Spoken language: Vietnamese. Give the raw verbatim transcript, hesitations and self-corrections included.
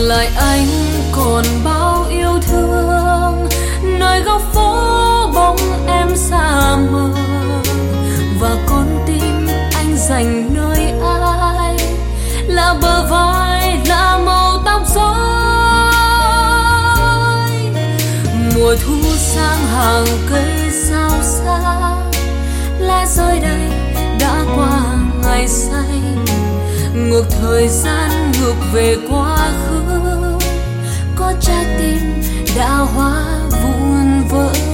lại anh còn bao yêu thương, nơi góc phố bóng em xa mờ, và con tim anh dành nơi ai là bờ vai, là màu tóc rối. Mùa thu sang hàng cây sao xa, lá rơi đây đã qua ngày xanh, ngược thời gian ngược về quá khứ, có trái tim đã hóa vụn vỡ.